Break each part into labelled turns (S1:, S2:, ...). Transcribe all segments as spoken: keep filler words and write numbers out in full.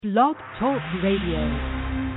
S1: Blog Talk Radio.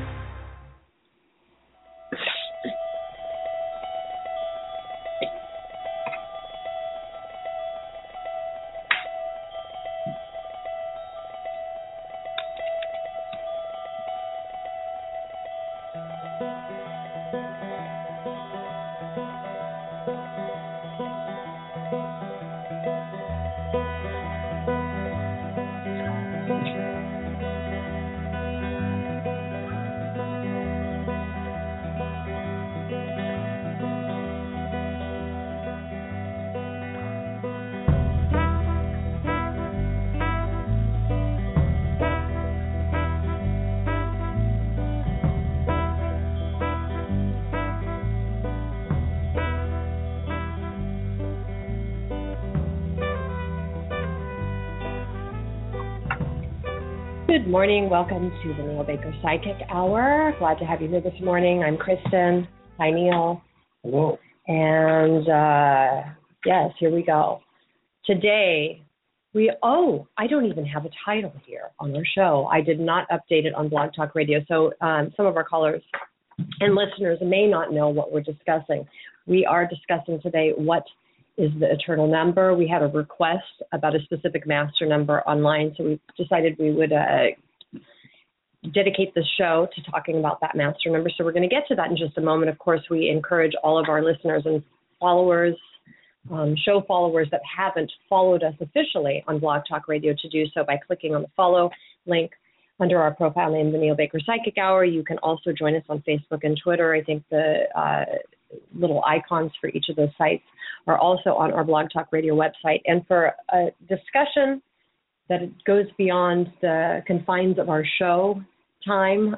S1: Good morning. Welcome to the Neil Baker Psychic Hour. Glad to have you here this morning. I'm Kristen. Hi, Neil.
S2: Hello.
S1: And uh, yes, here we go. Today, we, oh, I don't even have a title here on our show. I did not update it on Blog Talk Radio. So um, some of our callers and listeners may not know what we're discussing. We are discussing today what is the eternal number. We had a request about a specific master number online, so we decided we would uh, dedicate the show to talking about that master number. So we're going to get to that in just a moment. Of course, we encourage all of our listeners and followers, um, show followers that haven't followed us officially on Blog Talk Radio to do so by clicking on the follow link under our profile name, the Neil Baker Psychic Hour. You can also join us on Facebook and Twitter. I think the uh, little icons for each of those sites are also on our Blog Talk Radio website. And for a discussion that goes beyond the confines of our show time,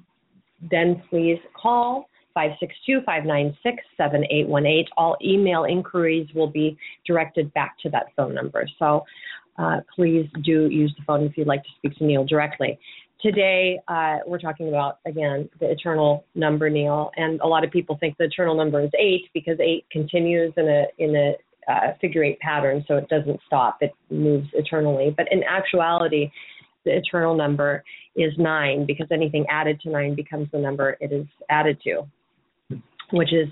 S1: then please call five six two, five nine six, seven eight one eight. All email inquiries will be directed back to that phone number. So uh, please do use the phone if you'd like to speak to Neil directly. Today, uh, we're talking about, again, the eternal number, Neil, and a lot of people think the eternal number is eight because eight continues in a in a uh, figure eight pattern, so it doesn't stop. It moves eternally. But in actuality, the eternal number is nine because anything added to nine becomes the number it is added to, which is...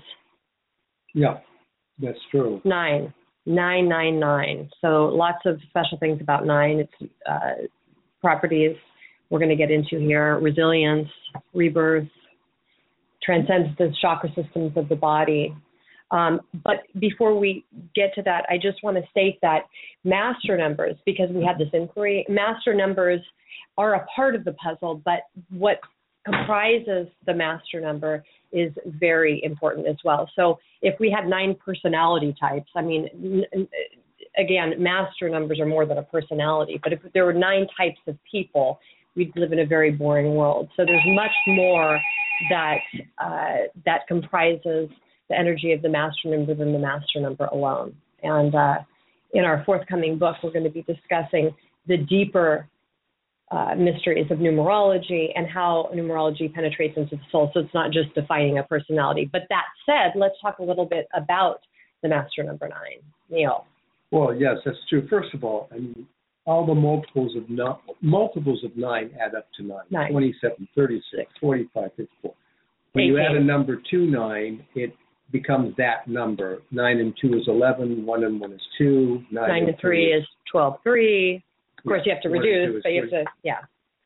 S2: Yeah, that's true.
S1: Nine. Nine, nine, nine. So lots of special things about nine. Its uh, properties we're going to get into here: resilience, rebirth, transcends the chakra systems of the body. Um, but before we get to that, I just want to state that master numbers, because we had this inquiry, master numbers are a part of the puzzle, but what comprises the master number is very important as well. So if we had nine personality types, I mean, n- again, master numbers are more than a personality, but if there were nine types of people, we'd live in a very boring world. So there's much more that uh, that comprises the energy of the master number than the master number alone. And uh, in our forthcoming book, we're going to be discussing the deeper uh, mysteries of numerology and how numerology penetrates into the soul. So it's not just defining a personality. But that said, let's talk a little bit about the master number nine. Neil.
S2: Well, yes, that's true. First of all, I mean, all the multiples of no, multiples of nine add up to nine.
S1: nine.
S2: twenty-seven, thirty-six, forty-five, fifty-four. When
S1: eighteen.
S2: you add a number to nine, it becomes that number. Nine and two is eleven. One and one is two. Nine,
S1: nine
S2: and
S1: and three is twelve. Three. Of course,
S2: yeah,
S1: you have to
S2: one
S1: reduce, but you have
S2: three.
S1: to, yeah.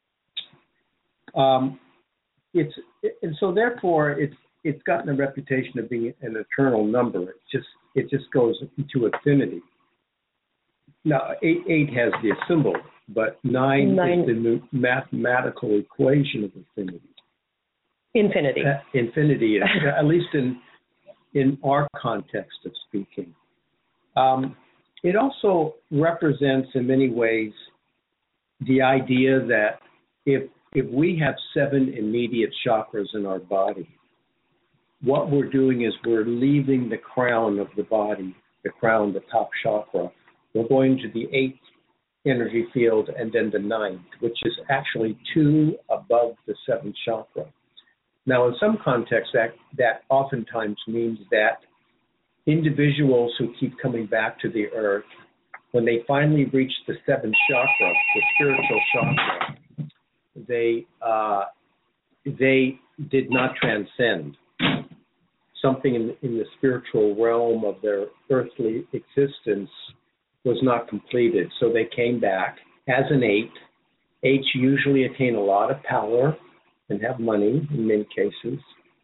S2: Um, it's and so therefore it's it's gotten a reputation of being an eternal number. It just it just goes into infinity. Now, eight, eight has the symbol, but nine, nine. is the mathematical equation of infinity.
S1: Infinity.
S2: Uh, infinity, at least in in our context of speaking. Um, it also represents, in many ways, the idea that if if we have seven immediate chakras in our body, what we're doing is we're leaving the crown of the body, the crown, the top chakra. We're going to the eighth energy field and then the ninth, which is actually two above the seventh chakra. Now, in some contexts, that, that oftentimes means that individuals who keep coming back to the earth, when they finally reach the seventh chakra, the spiritual chakra, they uh, they did not transcend. Something in, in the spiritual realm of their earthly existence was not completed. So they came back as an eight. Eights usually attain a lot of power and have money in many cases.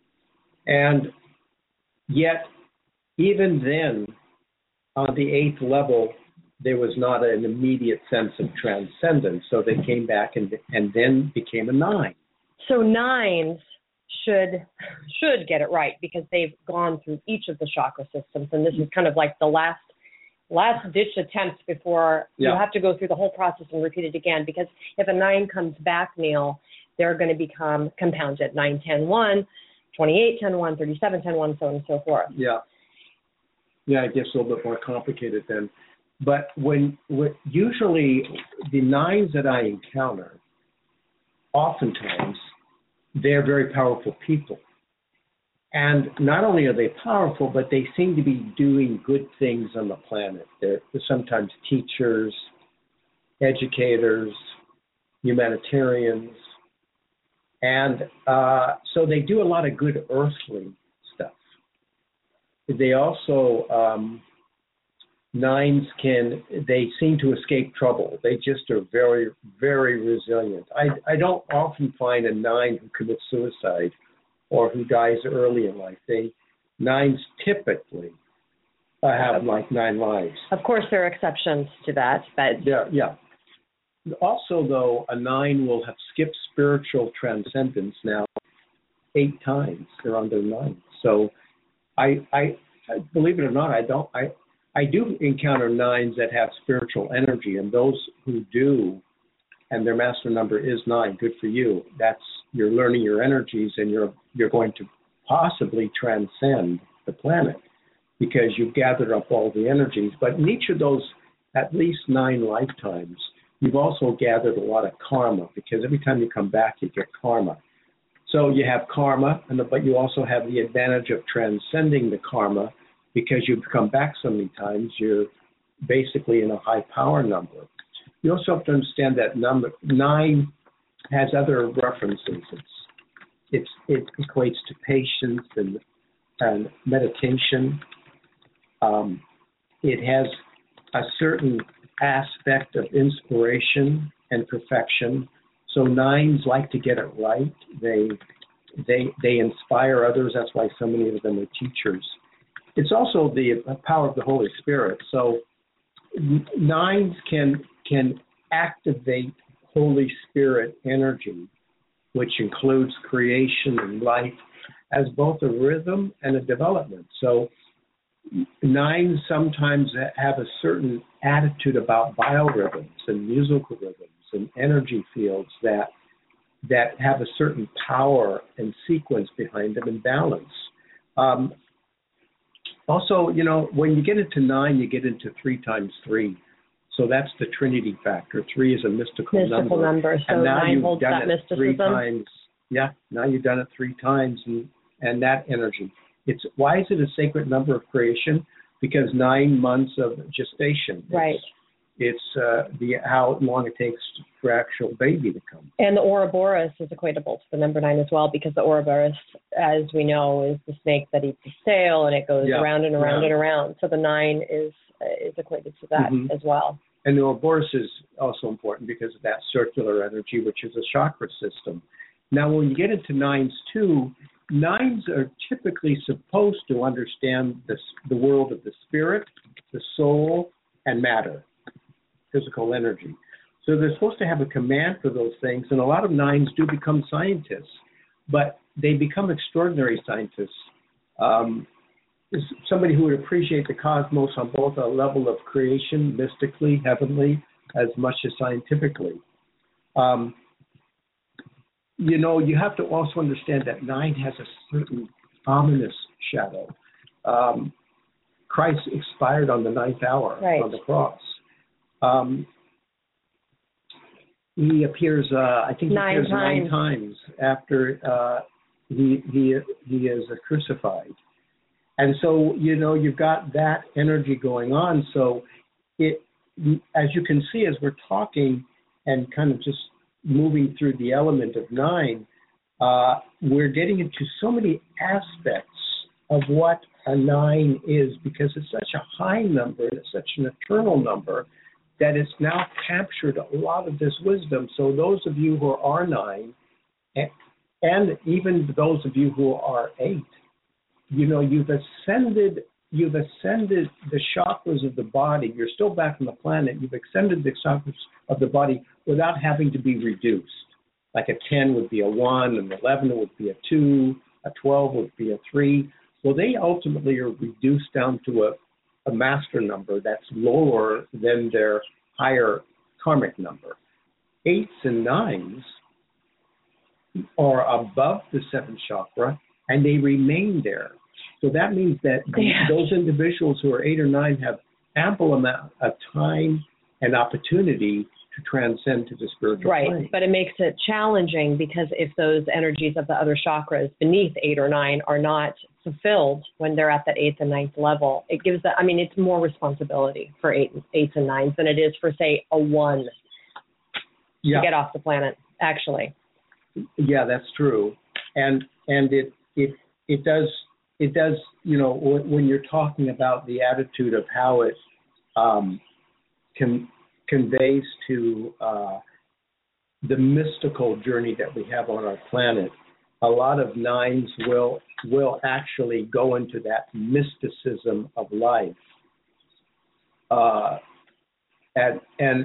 S2: And yet, even then, on the eighth level, there was not an immediate sense of transcendence. So they came back and, and then became a nine.
S1: So nines should should get it right because they've gone through each of the chakra systems, and this is kind of like the last last ditch attempt before yeah. you have to go through the whole process and repeat it again. Because if a nine comes back, Neil, they're going to become compounded: nine, ten, one, twenty-eight, ten, one, thirty-seven, ten, one, so on and so forth.
S2: Yeah, yeah, it gets a little bit more complicated then. But when, when usually the nines that I encounter, oftentimes they're very powerful people. And not only are they powerful, but they seem to be doing good things on the planet. They're, they're sometimes teachers, educators, humanitarians. And uh, so they do a lot of good earthly stuff. They also, um, nines can, they seem to escape trouble. They just are very, very resilient. I, I don't often find a nine who commits suicide or who dies early in life. They, nines typically uh, have like nine lives.
S1: Of course, there are exceptions to that. But
S2: yeah, yeah. Also, though, a nine will have skipped spiritual transcendence now eight times. They're on their nine. So I, I, I believe it or not, I don't, I, I do encounter nines that have spiritual energy, and those who do, and their master number is nine, good for you. That's, you're learning your energies, and you're you're going to possibly transcend the planet because you've gathered up all the energies. But in each of those at least nine lifetimes, you've also gathered a lot of karma, because every time you come back, you get karma. So you have karma, and but you also have the advantage of transcending the karma. Because you've come back so many times, you're basically in a high power number. You also have to understand that number nine has other references. It's, it's it equates to patience and and meditation. Um, it has a certain aspect of inspiration and perfection. So nines like to get it right. They they they inspire others. That's why so many of them are teachers. It's also the power of the Holy Spirit. So nines can can activate Holy Spirit energy, which includes creation and life, as both a rhythm and a development. So nines sometimes have a certain attitude about biorhythms and musical rhythms and energy fields that that have a certain power and sequence behind them and balance. Um, Also, you know, when you get into nine, you get into three times three. So that's the Trinity factor. Three is a mystical,
S1: mystical
S2: number.
S1: number. So
S2: and now
S1: nine
S2: you've
S1: holds
S2: done
S1: that
S2: it
S1: mysticism.
S2: Three times. Yeah, now you've done it three times, and, and that energy. It's why is it a sacred number of creation? Because nine months of gestation.
S1: Right.
S2: It's, it's uh, the how long it takes for actual baby to come.
S1: And the Ouroboros is equatable to the number nine as well, because the Ouroboros, as we know, is the snake that eats the tail, and it goes yeah. around and around yeah. and around. So the nine is uh, is equated to that mm-hmm. as well.
S2: And the Ouroboros is also important because of that circular energy, which is a chakra system. Now, when you get into nines too, nines are typically supposed to understand this, the world of the spirit, the soul, and matter, physical energy. So they're supposed to have a command for those things, and a lot of nines do become scientists, but they become extraordinary scientists. Um, somebody who would appreciate the cosmos on both a level of creation, mystically, heavenly, as much as scientifically. Um, you know, you have to also understand that nine has a certain ominous shadow. Um, Christ expired on the ninth hour
S1: right.
S2: on the cross. Um, he appears, uh, I think he
S1: nine
S2: appears
S1: times.
S2: nine times after uh, he he he is uh, crucified. And so, you know, you've got that energy going on. So it, as you can see, as we're talking and kind of just moving through the element of nine, uh, we're getting into so many aspects of what a nine is, because it's such a high number, it's such an eternal number, that it's now captured a lot of this wisdom. So those of you who are nine, and, and even those of you who are eight, you know, you've ascended, you've ascended the chakras of the body. You're still back on the planet. You've ascended the chakras of the body without having to be reduced. Like a ten would be a one, an eleven would be a two, a twelve would be a three. Well, they ultimately are reduced down to a, a master number that's lower than their higher karmic number. Eights and nines are above the seventh chakra, and they remain there. So that means that
S1: Yeah.
S2: those individuals who are eight or nine have ample amount of time and opportunity to transcend to the spiritual
S1: Right,
S2: plane.
S1: but it makes it challenging, because if those energies of the other chakras beneath eight or nine are not fulfilled when they're at that eighth and ninth level, it gives that, I mean, it's more responsibility for eight, eights and nines than it is for, say, a one
S2: Yeah.
S1: to get off the planet, actually.
S2: Yeah, that's true, and and it it it does it does you know when you're talking about the attitude of how it um, can conveys to uh, the mystical journey that we have on our planet, a lot of nines will will actually go into that mysticism of life, uh, and and.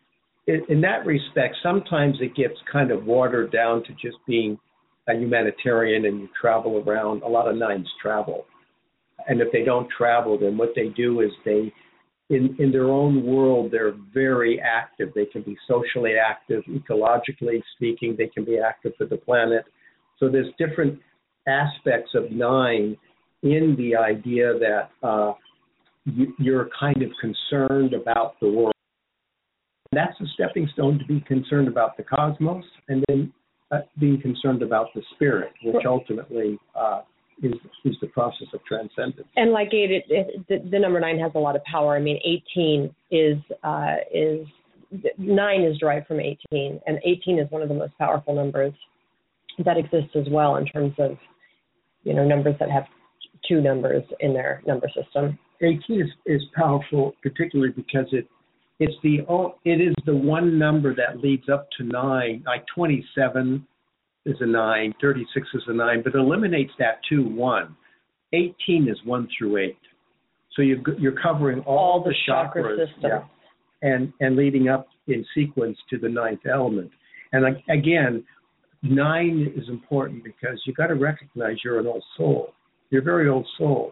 S2: In that respect, sometimes it gets kind of watered down to just being a humanitarian and you travel around. A lot of nines travel. And if they don't travel, then what they do is they, in, in their own world, they're very active. They can be socially active, ecologically speaking. They can be active for the planet. So there's different aspects of nine in the idea that uh, you, you're kind of concerned about the world. That's a stepping stone to be concerned about the cosmos, and then uh, being concerned about the spirit, which ultimately uh, is is the process of transcendence.
S1: And like eight, it, it, the, the number nine has a lot of power. I mean, eighteen is uh, is nine is derived from eighteen, and eighteen is one of the most powerful numbers that exists as well in terms of, you know, numbers that have two numbers in their number system.
S2: eighteen is, is powerful, particularly because it It's the it is the one number that leads up to nine. Like twenty-seven is a nine, thirty-six is a nine, but eliminates that two one. eighteen is one through eight. So you're you're covering all,
S1: all the,
S2: the
S1: chakra
S2: chakras,
S1: system,
S2: yeah, and and leading up in sequence to the ninth element. And like, again, nine is important because you got to recognize you're an old soul. You're a very old soul.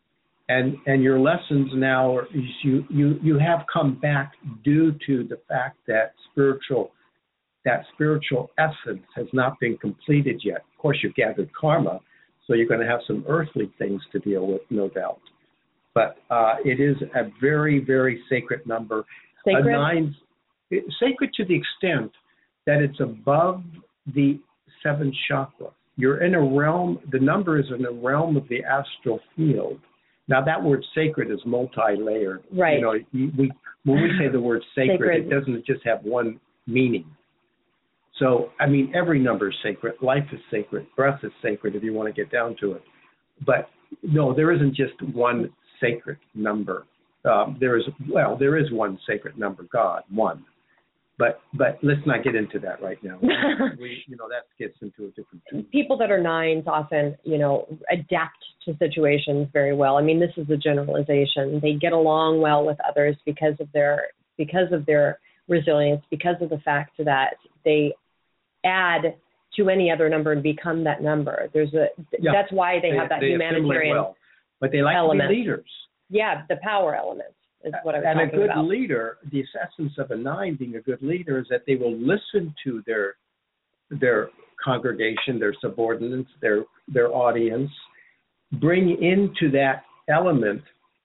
S2: And and your lessons now are you, you you have come back due to the fact that spiritual that spiritual essence has not been completed yet. Of course, you've gathered karma, so you're going to have some earthly things to deal with, no doubt. But uh, it is a very, very sacred number.
S1: Sacred?
S2: A nine's, it, sacred to the extent that it's above the seventh chakra. You're in a realm, the number is in a realm of the astral field. Now, that word sacred is multi-layered.
S1: Right.
S2: You know, we, when we say the word sacred,
S1: Sacred.
S2: it doesn't just have one meaning. So, I mean, every number is sacred. Life is sacred. Breath is sacred, if you want to get down to it. But, no, there isn't just one sacred number. Um, there is, well, there is one sacred number, God, one. But but let's not get into that right now. we, you know, that gets into a different thing.
S1: People that are nines often, you know, adapt to situations very well. I mean, this is a generalization. They get along well with others because of their because of their resilience, because of the fact that they add to any other number and become that number. There's a
S2: Yeah.
S1: that's why they,
S2: They,
S1: have that
S2: they assimilate
S1: humanitarian
S2: well, but they like
S1: element.
S2: to be leaders.
S1: Yeah, the power element is what I was
S2: And a
S1: talking
S2: good
S1: about.
S2: leader, the essence of a nine being a good leader is that they will listen to their their congregation, their subordinates, their their audience, bring into that element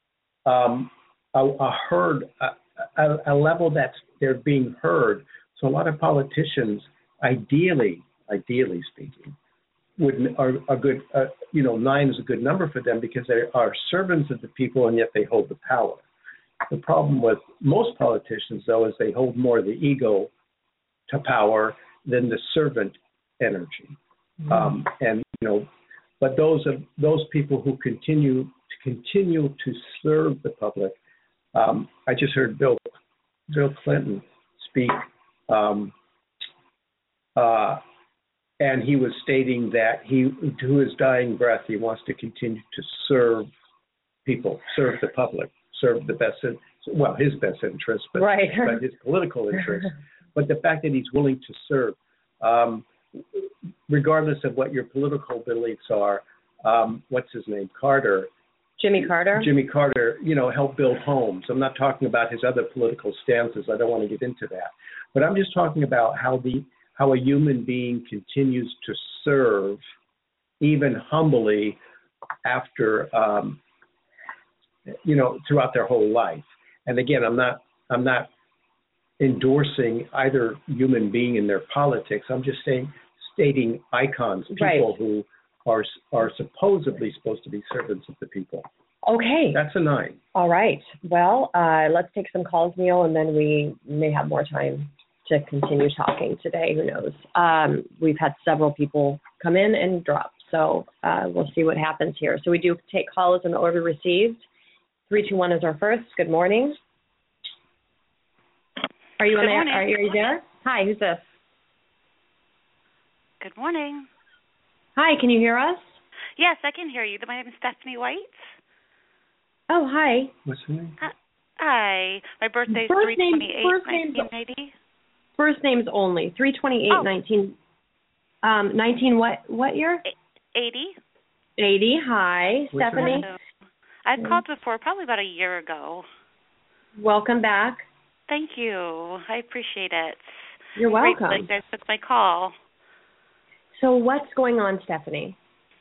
S2: um, a, a herd, a, a, a level that's they're being heard. So a lot of politicians, ideally, ideally speaking, would are a good, uh, you know, nine is a good number for them because they are servants of the people and yet they hold the power. The problem with most politicians, though, is they hold more of the ego to power than the servant energy.
S1: Mm-hmm.
S2: Um, and you know, but those of those people who continue to continue to serve the public. Um, I just heard Bill Bill Clinton speak, um, uh, and he was stating that he, to his dying breath, he wants to continue to serve people, serve the public, serve the best, well, his best interest, but,
S1: right.
S2: but his political interest. But the fact that he's willing to serve, um, regardless of what your political beliefs are, um, what's his name, Carter.
S1: Jimmy Carter?
S2: Jimmy Carter, you know, helped build homes. I'm not talking about his other political stances. I don't want to get into that. But I'm just talking about how the how a human being continues to serve, even humbly, after, um, you know, throughout their whole life. And again, I'm not I'm not endorsing either human being in their politics. I'm just saying, stating icons, people
S1: right.
S2: who are are supposedly supposed to be servants of the people.
S1: Okay.
S2: That's a nine.
S1: All right. Well, uh, let's take some calls, Neil, and then we may have more time to continue talking today. Who knows? Um, we've had several people come in and drop, so uh, we'll see what happens here. So we do take calls in the order received. three two one is our first. Good morning. Are you
S3: Good
S1: on
S3: morning.
S1: there? Are you there? Hi, who's this?
S3: Good morning.
S1: Hi, can you hear us?
S3: Yes, I can hear you. My name is Stephanie White.
S1: Oh, hi.
S2: What's her name?
S3: Hi. My birthday is
S1: First
S3: three
S1: name-
S3: twenty-eight,
S1: first name's-
S3: nineteen eighty.
S1: First names only. three twenty-eight,
S3: Oh.
S1: nineteen. Um, nineteen what, what year?
S3: eighty.
S1: eighty. Hi,
S2: What's her
S1: Stephanie.
S2: name?
S3: I've called before, probably about a year ago.
S1: Welcome back.
S3: Thank you. I appreciate it.
S1: You're welcome.
S3: Grateful that you guys took my call.
S1: So what's going on, Stephanie?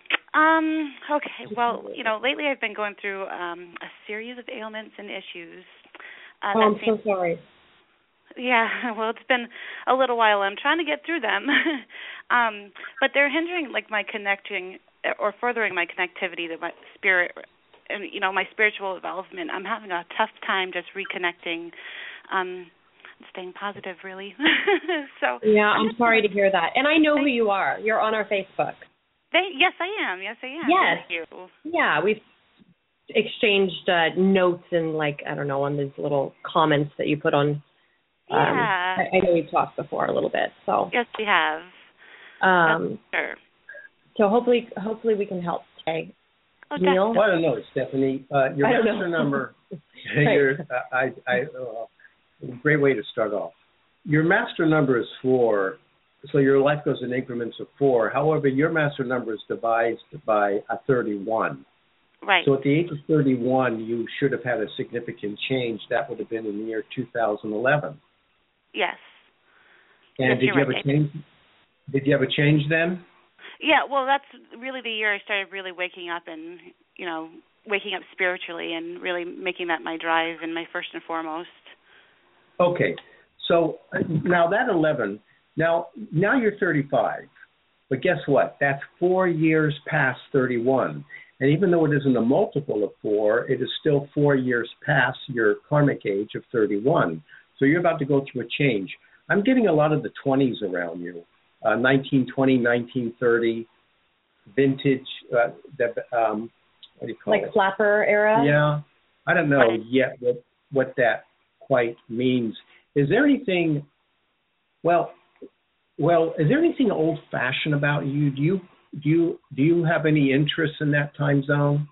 S3: Um, okay, well, you know, lately I've been going through um, a series of ailments and issues. Uh,
S1: Oh,
S3: that
S1: I'm
S3: seems,
S1: so sorry.
S3: Yeah, well, it's been a little while. I'm trying to get through them. um, but they're hindering, like, my connecting or furthering my connectivity to my spirit and, you know, my spiritual development. I'm having a tough time just reconnecting, um, staying positive, really. so
S1: Yeah, I'm sorry to hear that. And I know who you are. You're on our Facebook.
S3: They, yes, I am. Yes, I am.
S1: Yes.
S3: Thank you.
S1: Yeah, we've exchanged uh, notes and, like, I don't know, on these little comments that you put on. Um,
S3: Yeah.
S1: I, I know we've talked before a little bit. So.
S3: Yes, we have.
S1: Um,
S3: sure.
S1: So hopefully, hopefully we can help today.
S3: Oh,
S1: Neil?
S2: Well, I don't know, Stephanie. Uh, your
S1: I don't
S2: master
S1: know.
S2: number.
S1: Right.
S2: your, uh, I, I, uh, great way to start off. Your master number is four, so your life goes in increments of four. However, your master number is devised by a thirty-one.
S3: Right.
S2: So at the age of thirty-one, you should have had a significant change. That would have been in the year two thousand eleven.
S3: Yes.
S2: And
S3: Yes,
S2: did
S3: you're
S2: you have
S3: right.
S2: a change? Did you have a change then?
S3: Yeah, well, that's really the year I started really waking up and, you know, waking up spiritually and really making that my drive and my first and foremost.
S2: Okay. So uh, now that eleven, now now you're thirty-five. But guess what? That's four years past thirty-one. And even though it isn't a multiple of four, it is still four years past your karmic age of thirty-one. So you're about to go through a change. I'm getting a lot of the twenties around you, uh, nineteen twenty, nineteen thirty, vintage, uh, the, um, what do you call
S1: Like
S2: it?
S1: flapper era?
S2: Yeah. I don't know yet what, what that quite means. Is there anything, well, well, is there anything old-fashioned about you? Do you do you do you have any interest in that time zone?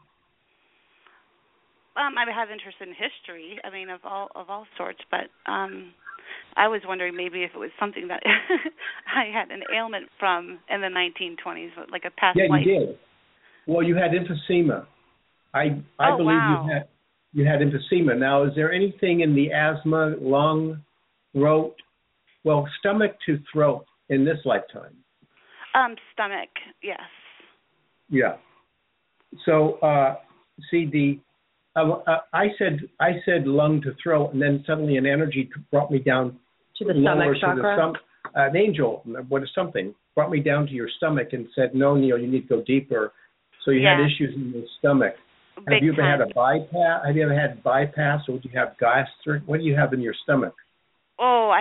S3: Um, I have interest in history. I mean, of all of all sorts. But um, I was wondering maybe if it was something that I had an ailment from in the nineteen twenties, like a past
S2: Yeah,
S3: life.
S2: you did. Well, you had emphysema. I I
S3: Oh,
S2: believe
S3: wow.
S2: you had you had emphysema. Now, is there anything in the asthma, lung, throat, well, stomach to throat in this lifetime?
S3: Um, stomach, yes.
S2: Yeah. So, uh, see, the uh, uh, I said I said lung to throat, and then suddenly an energy brought me down
S1: To the
S2: lower
S1: stomach
S2: to
S1: chakra?
S2: the stom- uh, an angel, what is something, brought me down to your stomach and said, "No, Neil, you need to go deeper." So you
S3: Yeah.
S2: had issues in your stomach.
S3: Big
S2: have you ever
S3: time.
S2: had a bypass? Have you ever had bypass, or do you have gastric? What do you have in your stomach?
S3: Oh, I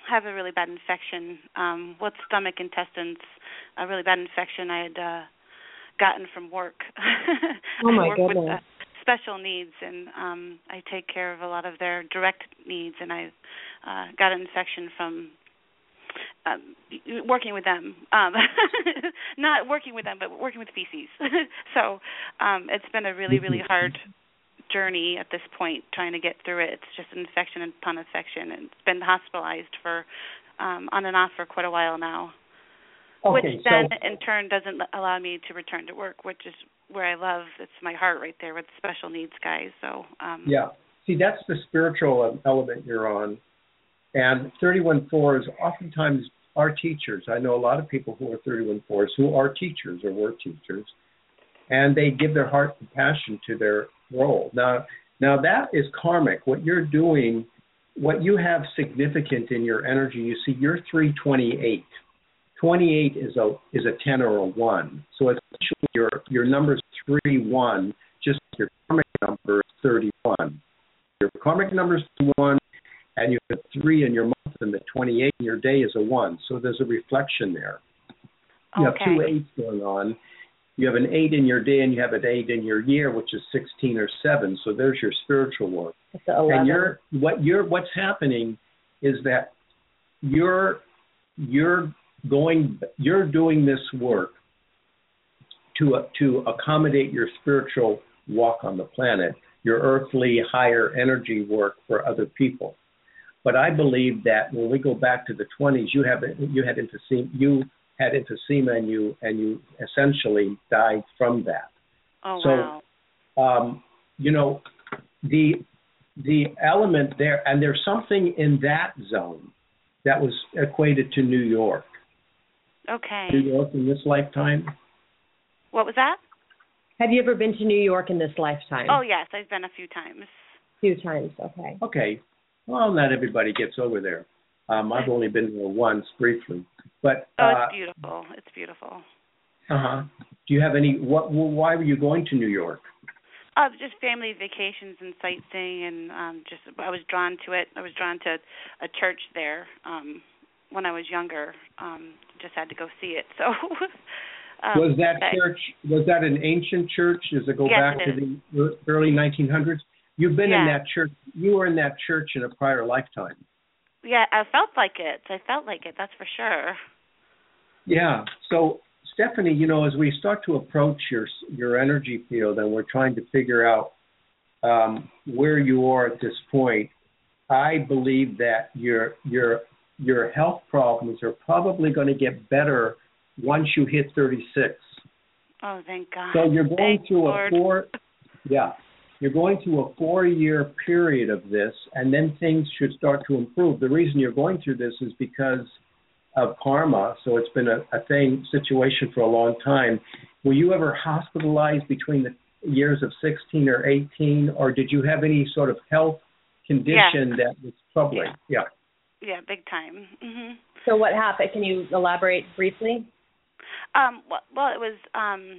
S3: have a really bad infection um, with stomach, intestines, a really bad infection I had uh, gotten from work.
S1: Oh, my
S3: I work
S1: goodness.
S3: with uh, special needs, and um, I take care of a lot of their direct needs, and I uh, got an infection from um, working with them. Um, not working with them, but working with feces. So um, it's been a really, really hard journey at this point, trying to get through it. It's just an infection upon infection, and it's been hospitalized for um, on and off for quite a while now.
S2: Okay,
S3: which then,
S2: so,
S3: in turn, doesn't allow me to return to work, which is where I love. It's my heart right there with special needs guys. So um,
S2: yeah. See, that's the spiritual element you're on. And thirty-one fours oftentimes are teachers. I know a lot of people who are thirty-one fours who are teachers or were teachers, and they give their heart and passion to their role. Now, now that is karmic. What you're doing, what you have significant in your energy, you see, you're three twenty-eight. twenty-eight is a is a ten or a one. So essentially your your number's three one, just like your karmic number is thirty-one. Your karmic number is one, and you have three in your month, and the twenty-eight in your day is a one. So there's a reflection there. You
S3: okay.
S2: have two eights going on. You have an eight in your day, and you have an eight in your year, which is sixteen or seven. So there's your spiritual work. And you're what you're what's happening is that you're you're going you're doing this work to uh, to accommodate your spiritual walk on the planet, your earthly higher energy work for other people. But I believe that when we go back to the twenties, you have you had emphysema, you had emphysema, and you and you essentially died from that.
S3: Oh
S2: so,
S3: wow!
S2: Um, you know, the the element there, and there's something in that zone that was equated to New York.
S3: Okay.
S2: New York in this lifetime.
S3: What was that?
S1: Have you ever been to New York in this lifetime?
S3: Oh yes, I've been a few times.
S1: A few times. Okay.
S2: Okay. Well, not everybody gets over there. Um, I've only been there once, briefly. But
S3: oh,
S2: uh,
S3: it's beautiful. It's beautiful.
S2: Uh huh. Do you have any? What? Why were you going to New York?
S3: Uh, just family vacations and sightseeing, and um, just I was drawn to it. I was drawn to a church there um, when I was younger. Um, just had to go see it. So. um,
S2: was that
S3: I,
S2: church? Was that an ancient church? Does it go
S3: yes,
S2: back
S3: it
S2: to the early nineteen hundreds? You've been
S3: yeah.
S2: in that church. You were in that church in a prior lifetime.
S3: Yeah, I felt like it. I felt like it. That's for sure.
S2: Yeah. So, Stephanie, you know, as we start to approach your your energy field, and we're trying to figure out um, where you are at this point, I believe that your your your health problems are probably going to get better once you hit thirty-six.
S3: Oh, thank God.
S2: So you're going
S3: Thank
S2: through
S3: Lord.
S2: a four, yeah, you're going through a four-year period of this, and then things should start to improve. The reason you're going through this is because of karma, so it's been a, a thing, situation for a long time. Were you ever hospitalized between the years of sixteen or eighteen, or did you have any sort of health condition
S3: yeah.
S2: that was troubling?
S3: Yeah.
S2: Yeah,
S3: yeah big time. Mm-hmm.
S1: So what happened? Can you elaborate briefly?
S3: Um, well, well, it was um,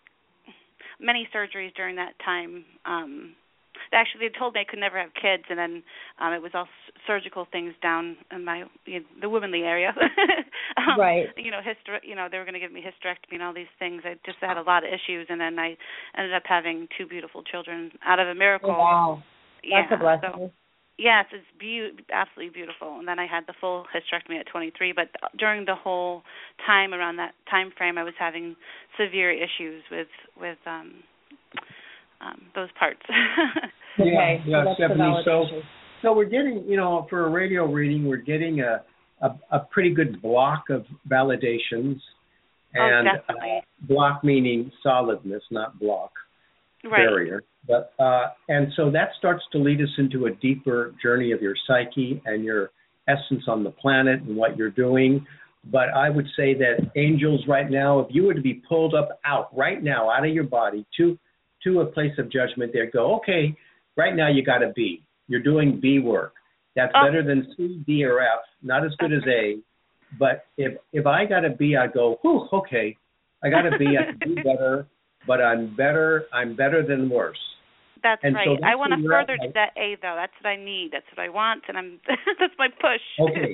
S3: many surgeries during that time. Um, actually, they told me I could never have kids, and then um, it was all surgical things down in my you know, the womanly area. um,
S1: right.
S3: You know, hyster- You know, they were going to give me hysterectomy and all these things. I just had a lot of issues, and then I ended up having two beautiful children out of a miracle.
S1: Oh, wow. That's
S3: yeah,
S1: a blessing.
S3: So, yes, it's be- absolutely beautiful. And then I had the full hysterectomy at twenty-three. But during the whole time around that time frame, I was having severe issues with with um, um, those parts.
S1: Okay.
S2: Yeah,
S1: so
S2: yeah, Stephanie. So, so we're getting, you know, for a radio reading, we're getting a a, a pretty good block of validations, and
S3: oh, definitely.
S2: Uh, block meaning solidness, not block,
S3: right.
S2: barrier. But uh, and so that starts to lead us into a deeper journey of your psyche and your essence on the planet and what you're doing. But I would say that angels right now, if you were to be pulled up out right now, out of your body to to a place of judgment, they'd go, okay, right now you got a B. You're doing B work. That's
S3: oh.
S2: better than C, D, or F. Not as good as A. But if if I got a B, I go, whew, okay, I got a B. I can do better, but I'm better. I'm better than worse.
S3: That's
S2: and
S3: right.
S2: So that's
S3: I want to further
S2: at,
S3: to that A, though. That's what I need. That's what I want, and I'm. That's my push.
S2: Okay.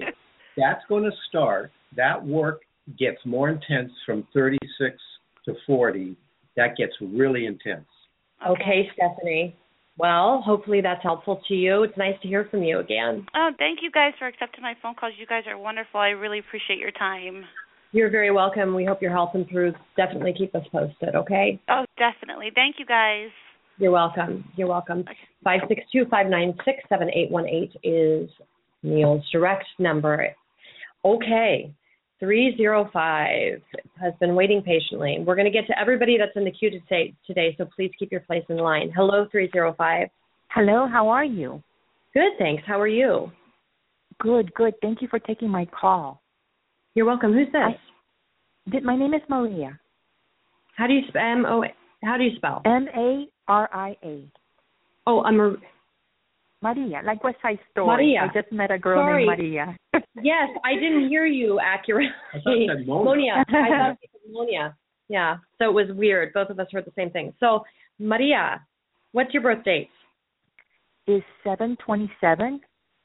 S2: that's going to start. That work gets more intense from thirty-six to forty. That gets really intense.
S1: Okay, okay, Stephanie. Well, hopefully that's helpful to you. It's nice to hear from you again.
S3: Oh, thank you guys for accepting my phone calls. You guys are wonderful. I really appreciate your time.
S1: You're very welcome. We hope your health improves. Definitely keep us posted, okay?
S3: Oh, definitely. Thank you, guys.
S1: You're welcome. You're welcome. five six two, five nine six, seven eight one eight is Neil's direct number. Okay. three zero five has been waiting patiently. We're going to get to everybody that's in the queue today, today, so please keep your place in line. Hello, three zero five.
S4: Hello, how are you?
S1: Good, thanks. How are you?
S4: Good, good. Thank you for taking my call.
S1: You're welcome. Who's this?
S4: I, did, my name is Maria.
S1: How do you spell? M O. How do you spell?
S4: M A R I A.
S1: Oh, I'm a.
S4: Maria, like West Side Story.
S1: Maria.
S4: I just met a girl
S1: Sorry.
S4: named Maria.
S1: Yes, I didn't hear you accurately.
S2: I thought you said Monia.
S1: Monia. I thought you said Monia. Yeah, so it was weird. Both of us heard the same thing. So, Maria, what's your birth date?
S4: Is seven twenty-seven.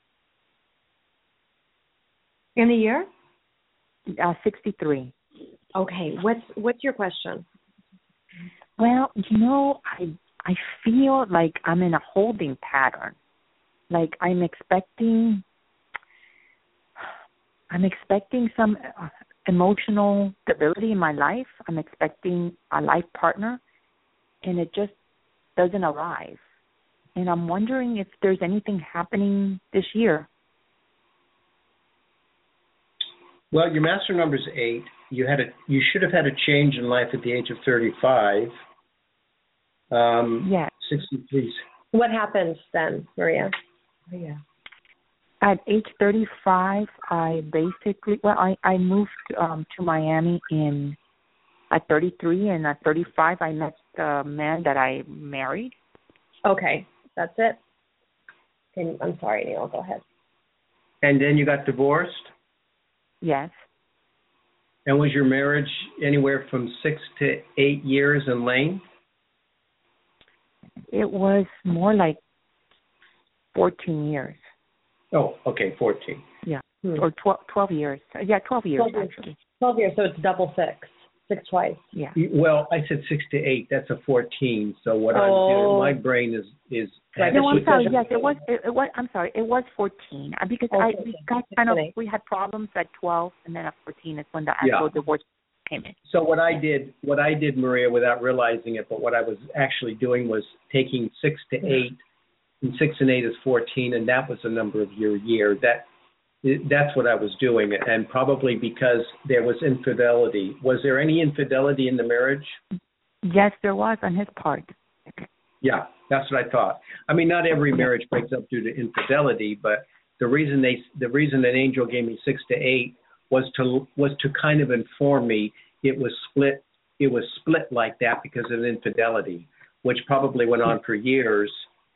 S1: In the year?
S4: Uh, sixty-three.
S1: Okay, what's what's your question?
S4: Well, you know, I I feel like I'm in a holding pattern. Like I'm expecting, I'm expecting some uh, emotional stability in my life. I'm expecting a life partner, and it just doesn't arrive. And I'm wondering if there's anything happening this year.
S2: Well, your master number is eight. You had a, you should have had a change in life at the age of thirty-five. Um,
S4: yeah.
S2: sixty-three.
S1: What happens then, Maria?
S4: Yeah. At age thirty-five, I basically, well, I, I moved um, to Miami in at thirty-three, and at thirty-five, I met the man that I married.
S1: Okay, that's it. Okay, I'm sorry, Neil, go ahead.
S2: And then you got divorced?
S4: Yes.
S2: And was your marriage anywhere from six to eight years in length?
S4: It was more like fourteen years.
S2: Oh, okay, fourteen.
S4: Yeah,
S1: hmm.
S4: or twelve, twelve years. Yeah, twelve years, twelve actually.
S1: Years. twelve years, so it's double six. Six twice.
S4: Yeah.
S2: Well, I said six to eight. That's a fourteen. So what
S1: oh.
S2: I'm doing, my brain is is.
S1: Right.
S4: No, I'm sorry. Yes, it was. It, it was. I'm sorry. It was fourteen uh, because
S1: okay.
S4: I we got kind of we had problems at twelve, and then at fourteen is when the actual yeah. divorce came in.
S2: So what I did, what I did, Maria, without realizing it, but what I was actually doing was taking six to eight, and six and eight is fourteen, and that was the number of your year. That that's what I was doing, and probably because there was infidelity. Was there any infidelity in the marriage?
S4: Yes, there was on his part.
S2: Yeah, that's what I thought. I mean, not every marriage breaks up due to infidelity, but the reason they, the reason that Angel gave me six to eight was to was to kind of inform me it was split. It was split like that because of infidelity, which probably went on for years,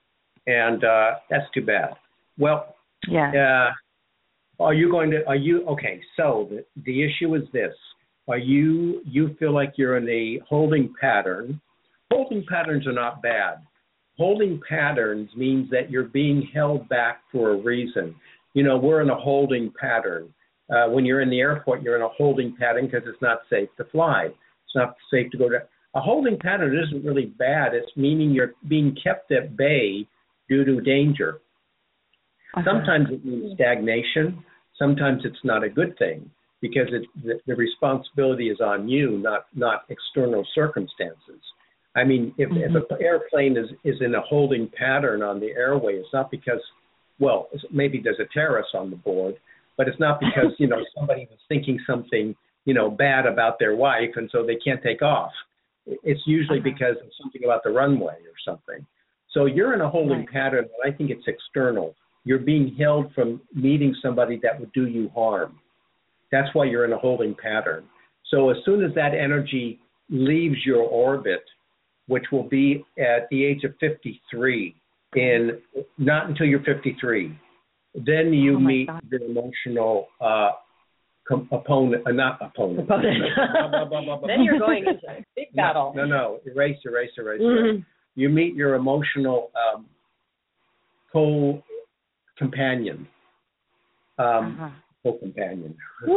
S2: and uh, that's too bad. Well,
S4: yeah.
S2: Uh, are you going to? Are you okay? So the the issue is this: Are you you feel like you're in a holding pattern? Holding patterns are not bad. Holding patterns means that you're being held back for a reason. You know, we're in a holding pattern. Uh, when you're in the airport, you're in a holding pattern because it's not safe to fly. It's not safe to go to. A holding pattern isn't really bad. It's meaning you're being kept at bay due to danger. Uh-huh. Sometimes it means stagnation. Sometimes it's not a good thing because it, the, the responsibility is on you, not not external circumstances. I mean, if, mm-hmm. if an airplane is, is in a holding pattern on the airway, it's not because, well, maybe there's a terrorist on the board, but it's not because, you know, somebody was thinking something, you know, bad about their wife, and so they can't take off. It's usually uh-huh. because of something about the runway or something. So you're in a holding right. pattern, and I think it's external. You're being held from meeting somebody that would do you harm. That's why you're in a holding pattern. So as soon as that energy leaves your orbit, which will be at the age of fifty-three, in not until you're fifty-three. Then you
S4: oh
S2: meet
S4: God.
S2: the emotional uh, com- opponent, uh, not opponent.
S1: opponent. Then you're going into a big battle.
S2: No, no, no. erase, erase, erase.
S1: Mm-hmm.
S2: You meet your emotional um, co-companion. Um, uh-huh. co-companion.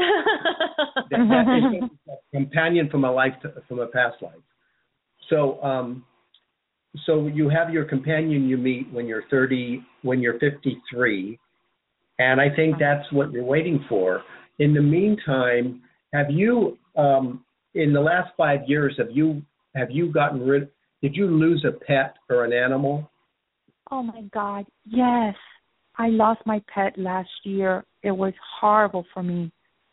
S2: that, that is a companion from a life to, from a past life. So, um, so you have your companion you meet when you're thirty, when you're fifty-three, and I think that's what you're waiting for. In the meantime, have you, um, in the last five years, have you have you gotten rid? Did you lose a pet or an animal?
S4: Oh my God, yes. I lost my pet last year. It was horrible for me.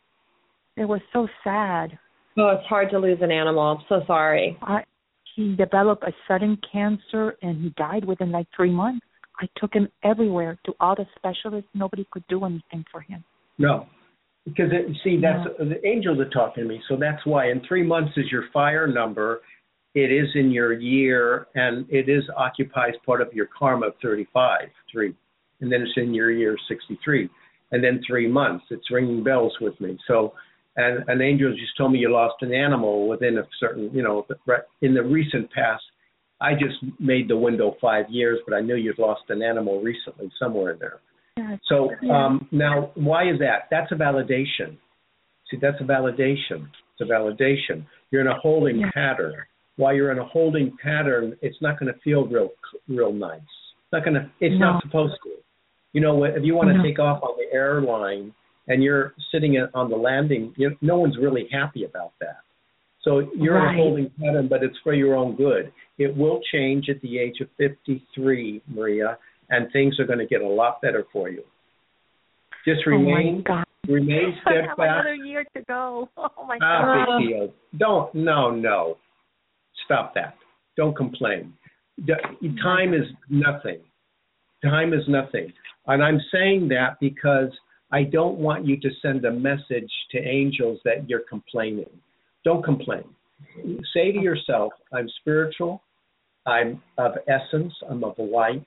S4: It was so sad.
S1: Oh, it's hard to lose an animal. I'm so sorry.
S4: I, he developed a sudden cancer, and he died within like three months. I took him everywhere to all the specialists. Nobody could do anything for him.
S2: No, because it, see, that's no. The angels are talking to me. So that's why in three months is your fire number. It is in your year, and it is occupies part of your karma of thirty-five, three. And then it's in your year sixty-three. And then three months. It's ringing bells with me. So, and an angel just told me you lost an animal within a certain, you know, in the recent past. I just made the window five years, but I knew you'd lost an animal recently somewhere in there.
S4: Yeah.
S2: So um, now, why is that? That's a validation. See, that's a validation. It's a validation. You're in a holding yeah. pattern. While you're in a holding pattern, it's not going to feel real, real nice. It's not going to. It's
S4: no.
S2: not supposed to. You know, if you want to
S4: no.
S2: take off on the airline and you're sitting on the landing, you know, no one's really happy about that. So you're
S4: right.
S2: in a holding pattern, but it's for your own good. It will change at the age of fifty-three, Maria, and things are going to get a lot better for you. Just remain,
S4: oh my God.
S2: remain steadfast.
S4: I have another year to go. Oh my
S2: ah,
S4: God.
S2: Big deal. Don't, no, no. Stop that. Don't complain. Time is nothing. Time is nothing. And I'm saying that because I don't want you to send a message to angels that you're complaining. Don't complain. Say to yourself, I'm spiritual. I'm of essence. I'm of light.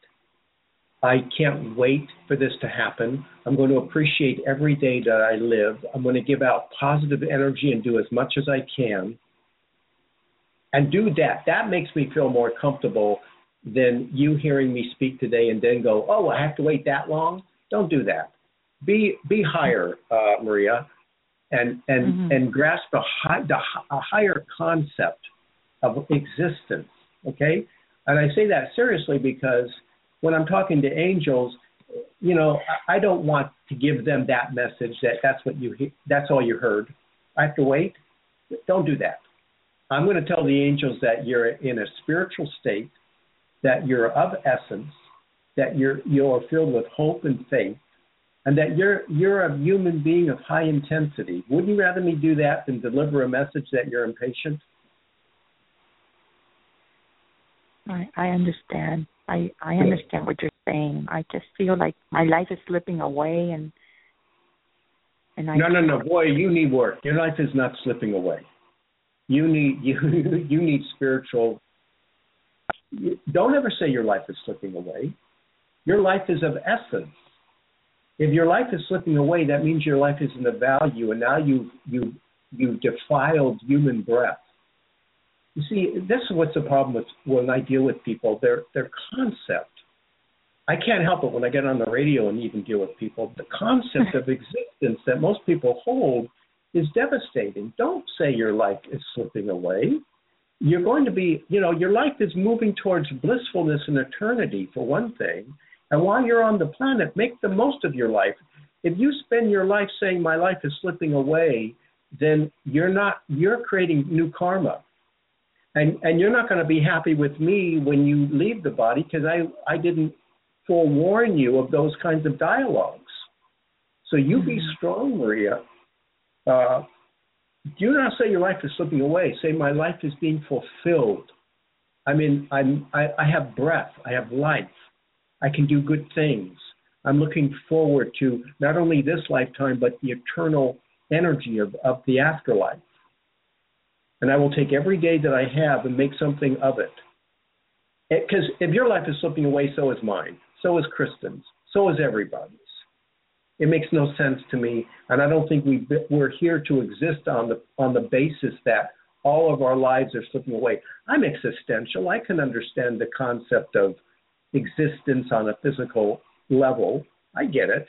S2: I can't wait for this to happen. I'm going to appreciate every day that I live. I'm going to give out positive energy and do as much as I can. And do that. That makes me feel more comfortable than you hearing me speak today and then go, oh, I have to wait that long? Don't do that. Be be higher, uh, Maria, and and, mm-hmm. and grasp a, high, the, a higher concept of existence, okay? And I say that seriously because when I'm talking to angels, you know, I don't want to give them that message that that's what you that's all you heard. I have to wait. Don't do that. I'm going to tell the angels that you're in a spiritual state, that you're of essence, that you're you're filled with hope and faith, and that you're you're a human being of high intensity. Wouldn't you rather me do that than deliver a message that you're impatient?
S4: I I understand. I, I understand what you're saying. I just feel like my life is slipping away, and and I
S2: no no no boy, you need work. Your life is not slipping away. You need you you need spiritual. Don't ever say your life is slipping away. Your life is of essence. If your life is slipping away, that means your life isn't of value, and now you you you defiled human breath. You see, this is what's the problem with when I deal with people. Their their concept. I can't help it when I get on the radio and even deal with people. The concept of existence that most people hold is devastating. Don't say your life is slipping away. You're going to be, you know, your life is moving towards blissfulness and eternity, for one thing. And while you're on the planet, make the most of your life. If you spend your life saying my life is slipping away, then you're not, you're creating new karma. And and you're not going to be happy with me when you leave the body because I, I didn't forewarn you of those kinds of dialogues. So you mm-hmm. be strong, Maria. Uh, do not say your life is slipping away. Say my life is being fulfilled. I mean, I'm, I, I have breath. I have life. I can do good things. I'm looking forward to not only this lifetime, but the eternal energy of, of the afterlife. And I will take every day that I have and make something of it. Because if your life is slipping away, so is mine. So is Kristen's. So is everybody's. It makes no sense to me, and I don't think we we're here to exist on the on the basis that all of our lives are slipping away. I'm existential. I can understand the concept of existence on a physical level. I get it,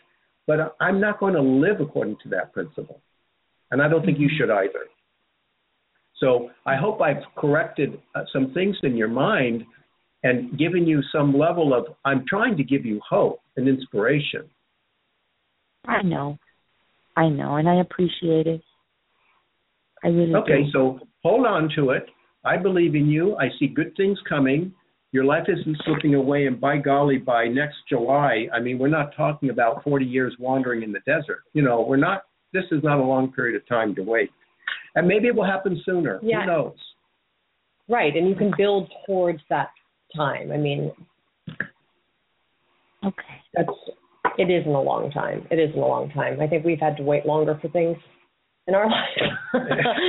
S2: but I'm not going to live according to that principle. And I don't think you should either. So I hope I've corrected uh, some things in your mind and given you some level of, I'm trying to give you hope and inspiration.
S4: I know. I know, and I appreciate it. I really
S2: okay,
S4: do.
S2: So hold on to it. I believe in you. I see good things coming. Your life isn't slipping away, and by golly, by next July, I mean, we're not talking about forty years wandering in the desert. You know, we're not, this is not a long period of time to wait. And maybe it will happen sooner.
S1: Yeah.
S2: Who knows?
S1: Right, and you can build towards that time. I mean,
S4: okay.
S1: That's, it isn't a long time. It isn't a long time. I think we've had to wait longer for things in our life.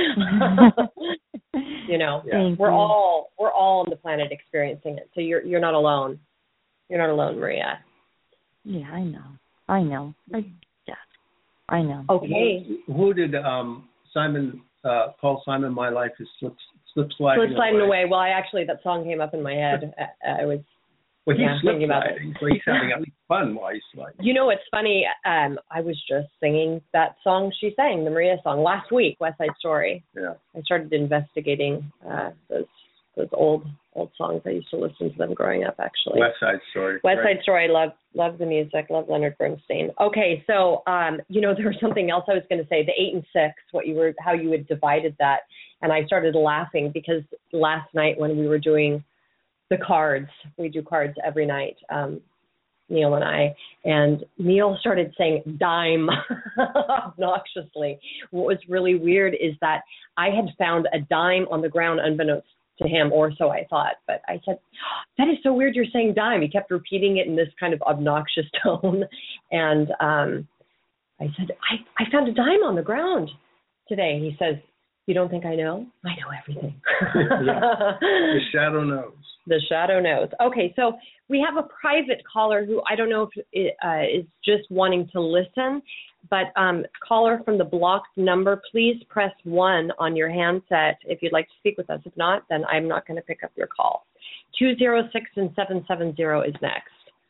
S1: you know,
S4: yeah.
S1: we're all we're all on the planet experiencing it. So you're you're not alone. You're not alone, Maria.
S4: Yeah, I know. I know. I, yeah, I know.
S1: Okay.
S2: Who, who did um, Simon uh, call Simon "My Life Is Slip Slip Sliding
S1: Slip sliding
S2: away"?
S1: away. Well, I actually that song came up in my head. I, I was.
S2: Well, he's
S1: yeah,
S2: slip
S1: thinking about
S2: sliding, so he's having at least fun while he's sliding.
S1: You know, it's funny. Um, I was just singing that song she sang, the Maria song, last week, West Side Story.
S2: Yeah.
S1: I started investigating uh, those those old old songs. I used to listen to them growing up, actually.
S2: West Side Story.
S1: West
S2: right.
S1: Side Story. Love love the music. Love Leonard Bernstein. Okay, so um, you know, there was something else I was going to say. The eight and six. What you were, how you had divided that, and I started laughing because last night when we were doing the cards, we do cards every night, um, Neil and I, and Neil started saying dime obnoxiously. What was really weird is that I had found a dime on the ground unbeknownst to him, or so I thought, but I said, that is so weird you're saying dime. He kept repeating it in this kind of obnoxious tone, and um, I said, I, I found a dime on the ground today. He says, you don't think I know? I know everything.
S2: Yeah. The shadow knows.
S1: The shadow knows. Okay, so we have a private caller who I don't know if it, uh, is just wanting to listen, but um, caller from the blocked number, please press one on your handset if you'd like to speak with us. If not, then I'm not going to pick up your call. two zero six and seven seven zero is next.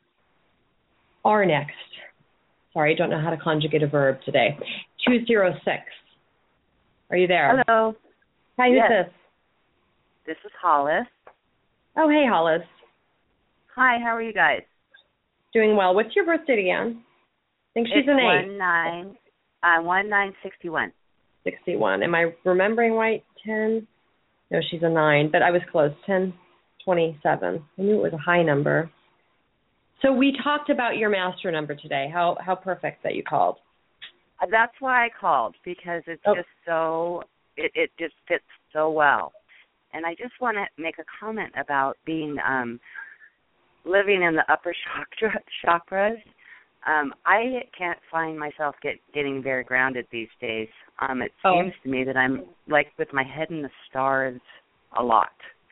S1: Are next. Sorry, I don't know how to conjugate a verb today. two zero six. Are you there?
S5: Hello.
S1: Hi, who's
S5: yes.
S1: this?
S5: This is Hollis.
S1: Oh, hey, Hollis.
S5: Hi, how are you guys?
S1: Doing well. What's your birth date again? I think she's
S5: it's
S1: an eight.
S5: One nine, uh, one nine sixty one.
S1: Sixty-one. Am I remembering right? Ten? No, she's a nine, but I was close. Ten twenty-seven. I knew it was a high number. So we talked about your master number today. How how perfect that you called.
S5: Uh, that's why I called, because it's
S1: oh.
S5: just so it, it just fits so well. And I just want to make a comment about being um, living in the upper chakra, chakras. Um, I can't find myself get, getting very grounded these days. Um, it
S1: oh.
S5: seems to me that I'm like with my head in the stars a lot,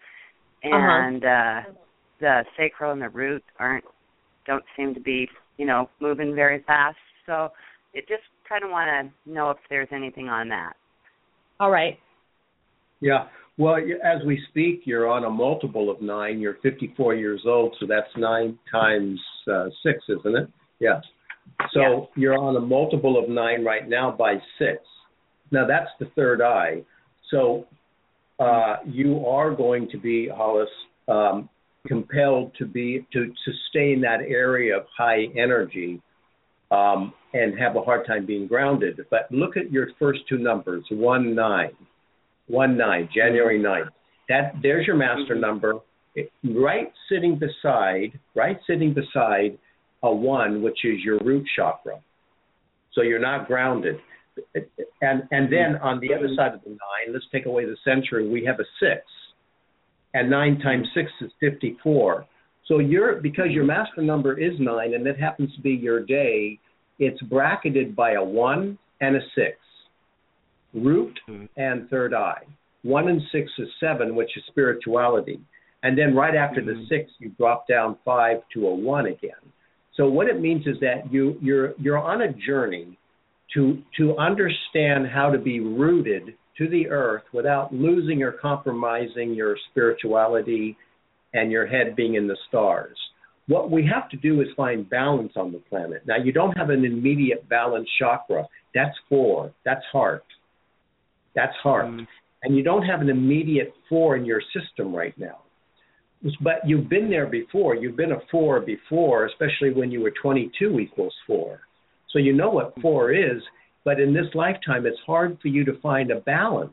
S5: and uh-huh. uh, the sacral and the root aren't don't seem to be you know moving very fast. So it just kind of want to know if there's anything on that.
S1: All right.
S2: Yeah. Well, as we speak, you're on a multiple of nine. You're fifty-four years old, so that's nine times uh, six, isn't it? Yeah. So
S5: yeah.
S2: You're on a multiple of nine right now by six. Now, that's the third eye. So uh, you are going to be, Hollis, um, compelled to be to, to stay in that area of high energy um, and have a hard time being grounded. But look at your first two numbers, one, nine. One nine, January ninth. That there's your master mm-hmm. number. It, right sitting beside, right sitting beside a one, which is your root chakra. So you're not grounded. And and then on the other side of the nine, let's take away the century. We have a six, and nine times six is fifty-four. So you're because your master number is nine, and that happens to be your day. It's bracketed by a one and a six. Root and third eye. One and six is seven, which is spirituality. And then right after mm-hmm. the six, you drop down five to a one again. So what it means is that you, you're you're on a journey to to understand how to be rooted to the earth without losing or compromising your spirituality and your head being in the stars. what we have to do is find balance on the planet. Now, you don't have an immediate balance chakra. That's four. That's heart. That's heart. Mm. And you don't have an immediate four in your system right now. But you've been there before. You've been a four before, especially when you were twenty-two equals four. So you know what four is, but in this lifetime, it's hard for you to find a balance.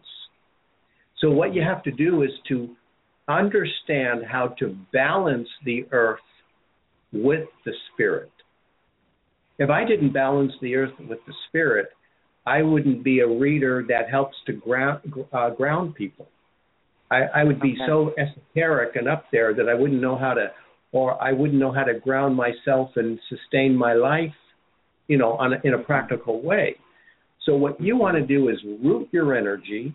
S2: So what you have to do is to understand how to balance the earth with the spirit. If I didn't balance the earth with the spirit, I wouldn't be a reader that helps to ground, uh, ground people. I, I would be okay. so esoteric and up there that I wouldn't know how to, or I wouldn't know how to ground myself and sustain my life, you know, on a, in a practical way. So what you want to do is root your energy,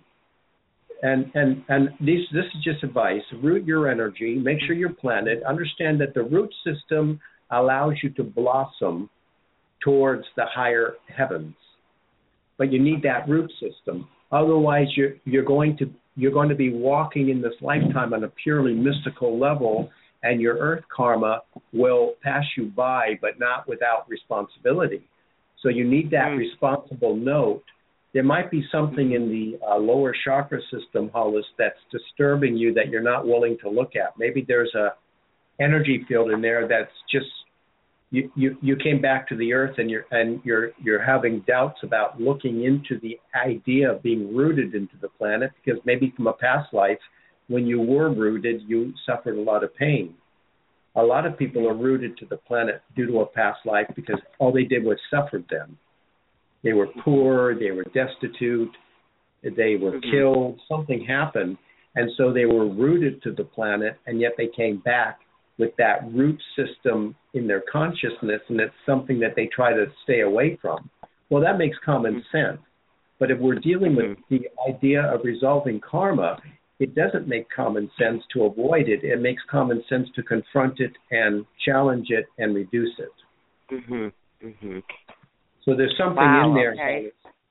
S2: and and and this this is just advice. Root your energy. Make sure you're planted. Understand that the root system allows you to blossom towards the higher heavens, but you need that root system. Otherwise, you're you're going to you're going to be walking in this lifetime on a purely mystical level, and your earth karma will pass you by, but not without responsibility. So you need that mm. responsible note. There might be something in the uh, lower chakra system, Hollis, that's disturbing you that you're not willing to look at. Maybe there's a energy field in there that's just you, you, you came back to the earth and you're and you're you're having doubts about looking into the idea of being rooted into the planet, because maybe from a past life when you were rooted you suffered a lot of pain. A lot of people are rooted to the planet due to a past life because all they did was suffered them. They were poor, they were destitute, they were mm-hmm. killed, something happened, and so they were rooted to the planet, and yet they came back with that root system in their consciousness, and it's something that they try to stay away from. Well, that makes common sense. But if we're dealing with the idea of resolving karma, it doesn't make common sense to avoid it. It makes common sense to confront it and challenge it and reduce it.
S5: Mm-hmm. Mm-hmm.
S2: So there's something
S5: wow,
S2: in there.
S5: Okay.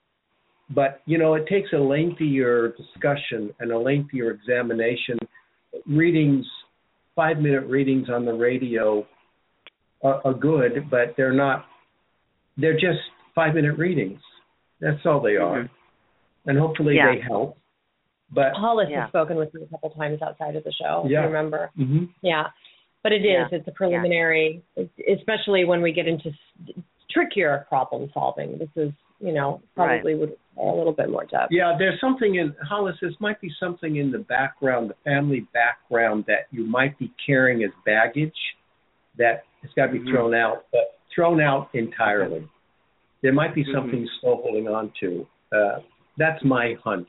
S2: But, you know, it takes a lengthier discussion and a lengthier examination. Readings, five-minute readings on the radio are, are good, but they're not, they're just five-minute readings. That's all they are. Mm-hmm. And hopefully yeah. they help. But
S1: Hollis
S5: yeah.
S1: has spoken with me a couple times outside of the show,
S2: yeah.
S1: if you remember.
S2: Mm-hmm.
S1: Yeah. But it is,
S5: yeah.
S1: it's a preliminary, yeah. especially when we get into trickier problem solving. This is, you know, probably right. would a little bit more depth.
S2: Yeah, there's something in, Hollis, there might be something in the background, the family background that you might be carrying as baggage that has got to be mm-hmm. thrown out, but thrown out entirely. There might be something mm-hmm. you're still holding on to. Uh, that's my hunch.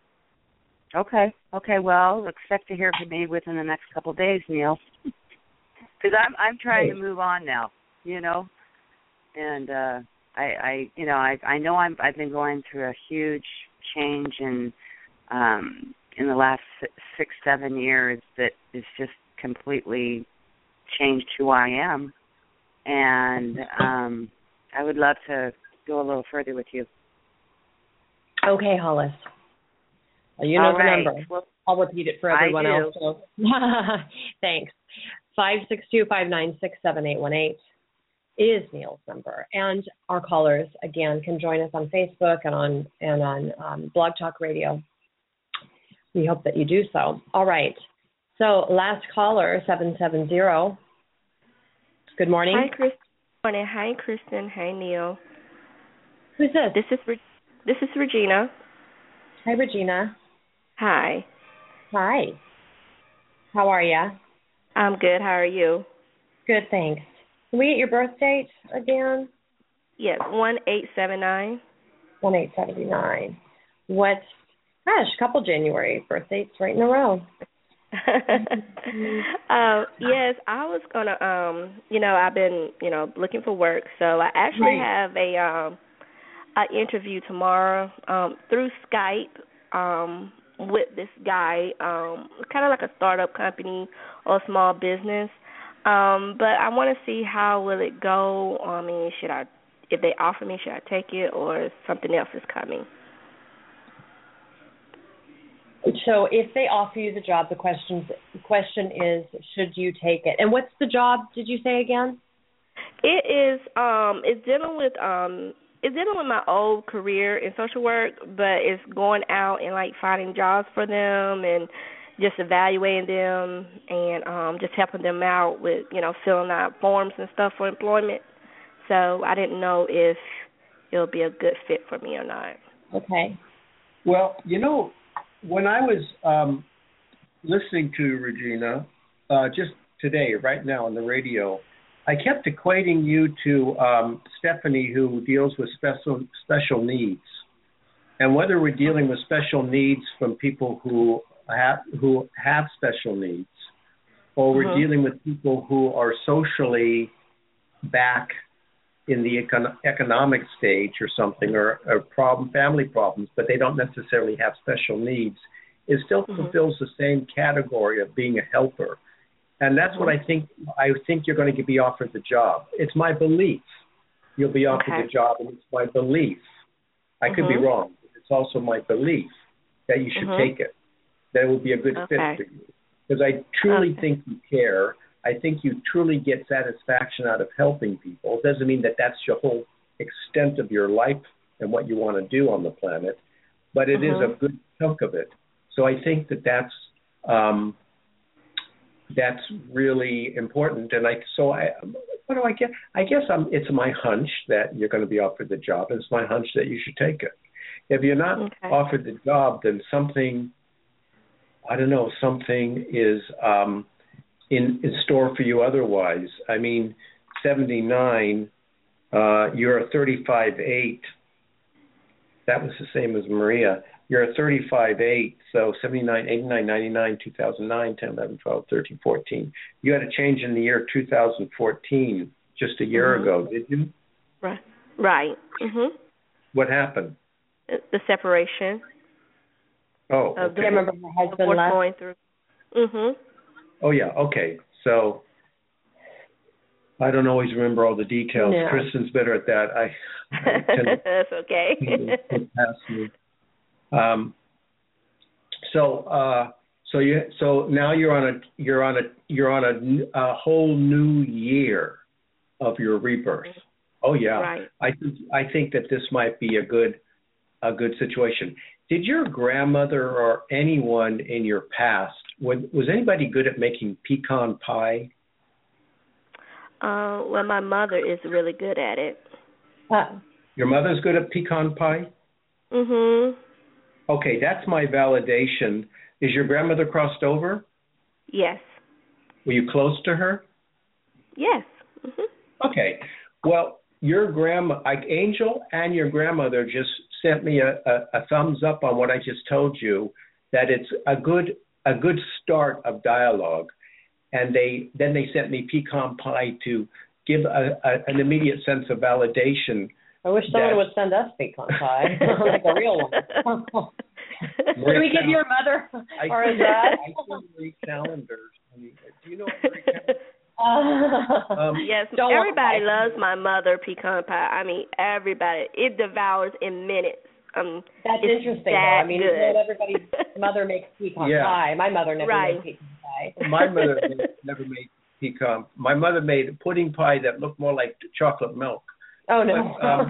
S5: Okay. Okay. Well, expect to hear from me within the next couple of days, Neil, because I'm I'm trying hey. to move on now. You know, and uh, I, I you know I I know I'm I've been going through a huge change in um, in the last six seven years that has just completely changed who I am, and um, I would love to go a little further with you.
S1: Okay, Hollis. Well, you know
S5: All
S1: the
S5: right.
S1: number.
S5: Well,
S1: I'll repeat it for everyone
S5: I do.
S1: else. So. Thanks. five six two, five nine six, seven eight one eight is Neil's number. And our callers, again, can join us on Facebook and on and on um, Blog Talk Radio. We hope that you do so. All right. So last caller, seven seven zero. Good morning.
S6: Hi, Chris. Morning. Hi, Kristen. Hi, Neil.
S1: Who's this?
S6: This is Re- this is Regina.
S1: Hi, Regina.
S6: Hi.
S1: Hi. How are you?
S6: I'm good. How are you?
S1: Good, thanks. Can we get your birth date again?
S6: Yes, one eight seven nine.
S1: one eight seven nine. What? Gosh, a couple January birth dates right in a row.
S6: uh, yes, I was gonna. Um, you know, I've been, you know, looking for work, so I actually right. have a um, an interview tomorrow um, through Skype. Um, with this guy, um, kind of like a startup company or a small business. Um, but I want to see how will it go. I mean, should I, if they offer me, should I take it, or something else is coming?
S1: So if they offer you the job, the question question is, should you take it? And what's the job, did you say again?
S6: It is, um, it's dealing with, um, it's dealing with my old career in social work, but it's going out and, like, finding jobs for them and just evaluating them and um, just helping them out with, you know, filling out forms and stuff for employment. So I didn't know if it'll be a good fit for me or not.
S1: Okay.
S2: Well, you know, when I was um, listening to Regina uh, just today, right now on the radio, I kept equating you to um, Stephanie, who deals with special special needs, and whether we're dealing with special needs from people who have who have special needs, or we're mm-hmm. dealing with people who are socially back in the econ- economic stage or something, or, or problem family problems, but they don't necessarily have special needs, it still mm-hmm. fulfills the same category of being a helper. And that's what I think. I think you're going to be offered the job. It's my belief you'll be offered okay. the job, and it's my belief. I could mm-hmm. be wrong. But it's also my belief that you should mm-hmm. take it. That it will be a good okay. fit for you. Because I truly okay. think you care. I think you truly get satisfaction out of helping people. It doesn't mean that that's your whole extent of your life and what you want to do on the planet, but it mm-hmm. is a good chunk of it. So I think that that's um, that's really important. And I so I what do I get? I guess I'm, it's my hunch that you're going to be offered the job. It's my hunch that you should take it. If you're not okay. offered the job, then something I don't know something is um, in, in store for you otherwise. I mean, seventy-nine, uh, you're a thirty-five eight. That was the same as Maria. You're a thirty-five eight, so seventy-nine, eighty-nine, ninety-nine, two thousand nine, ten, eleven, twelve, thirteen, fourteen. You had a change in the year two thousand fourteen, just a year mm-hmm. ago, did you?
S6: Right. Right. Mm-hmm.
S2: What happened?
S6: The separation.
S2: Oh,
S6: okay.
S1: Do you remember her husband left?
S6: Going through. Mm-hmm.
S2: Oh, yeah, okay. So I don't always remember all the details.
S1: No.
S2: Kristen's better at that. I, I tend to
S6: That's okay.
S2: pass me. Um, so, uh, so you, so now you're on a, you're on a, you're on a, a whole new year of your rebirth. Oh yeah.
S6: Right.
S2: I think, I think that this might be a good, a good situation. Did your grandmother or anyone in your past, was, was anybody good at making pecan pie?
S6: Uh, well, my mother is really good at it.
S1: Uh,
S2: your mother's good at pecan pie?
S6: Mm-hmm.
S2: Okay, that's my validation. Is your grandmother crossed over?
S6: Yes.
S2: Were you close to her?
S6: Yes. Mm-hmm.
S2: Okay. Well, your grandma, like Angel and your grandmother just sent me a, a, a thumbs up on what I just told you, that it's a good a good start of dialogue. And they then they sent me pecan pie to give a, a, an immediate sense of validation.
S1: I wish someone that, would send us pecan pie, like a real one. Can we give your mother
S2: I
S1: or is that?
S2: I can read calendars. I mean, do you know what Marie calendars? Uh,
S6: um, yes, everybody loves my mother pecan pie. I mean, everybody. It devours in minutes. Um,
S1: That's interesting. That I mean, not everybody's mother makes pecan yeah. pie. My mother never
S6: right.
S1: made pecan pie.
S2: My mother never made pecan. My mother made pudding pie that looked more like chocolate milk.
S1: Oh no!
S2: But, um,